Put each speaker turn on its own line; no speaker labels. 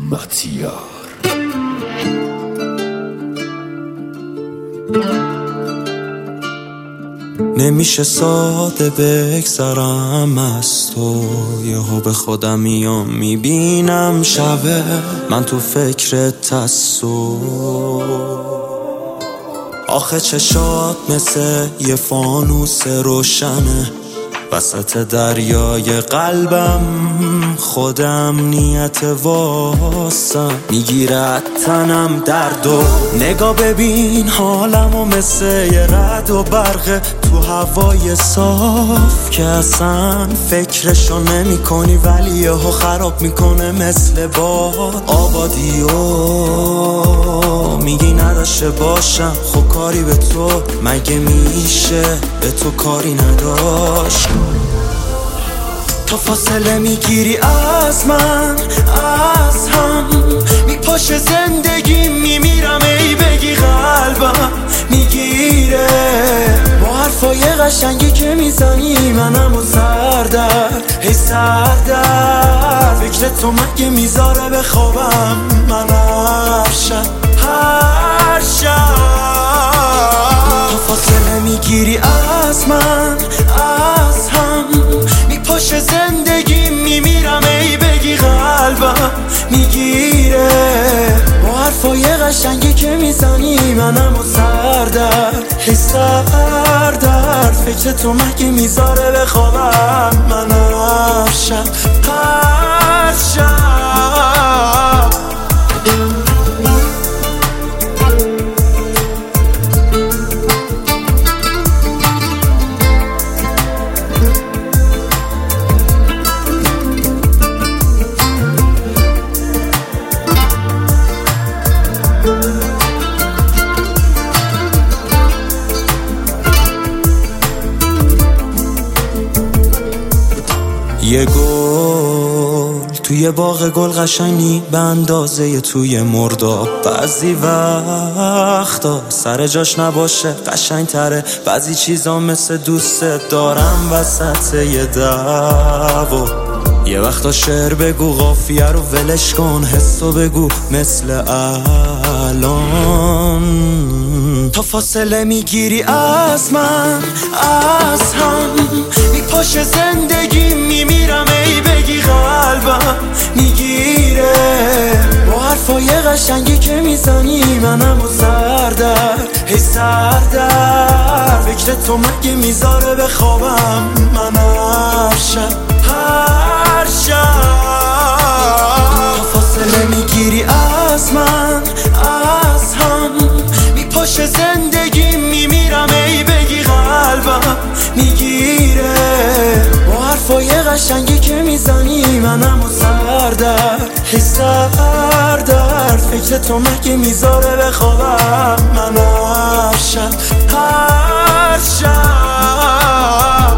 مطیار.
نمیشه ساده بگذرم از تو، یهو به خودم میام میبینم شبه من تو فکرت هستو. آخه چشات مثل یه فانوس روشنه وسط دریای قلبم، خودم نیت واسم میگیرد تنم درد و نگاه ببین حالمو مثل یه رد و برق تو هوای صاف که اصلا فکرشو نمی کنی ولی یهو خراب میکنه مثل باد. آبادیو میگی نداشته باشم، خب کاری به تو مگه میشه به تو کاری نداشت؟ تا فاصله میگیری از من از هم، میپاشه زندگی میمیرم ای بگی قلبم میگیره با حرفای قشنگی که میزنی منمو سردرد هی سردرد. فکر تو مگه میذاره بخوابم من هر شب تا فاصله میگیری از من از هم، میپاشه زندگی میمیرم ای بگی قلبم میگیره با حرفای قشنگی که میزنی منمو سردرد هی سردرد. فکر تو مگه میذاره بخوابم من هر شب یه گل توی باغ گل قشنگی به اندازه توی مرداب. بعضی وقتا سر جاش نباشه قشنگ تره، بعضی چیزا مثل دوست دارم وسط یه دعوا. یه وقتا شعر بگو قافیه رو ولش کن، حسو بگو مثل الان. تا فاصله میگیری از من از هم، میپاشه زندگی میمیرم ای بگی قلبم میگیره با حرفای قشنگی که میزنی منمو سردرد هی سردرد. فکر تو مگه میذاره بخوابم من هر شب تا فاصله میگیری از من از هم، میپاشه زندگی میمیرم ای بگی قلبم میگیره با حرفای قشنگی که میزنی منمو سردرد هی سردرد. فکر تو مگه میذاره بخوابم من هر شب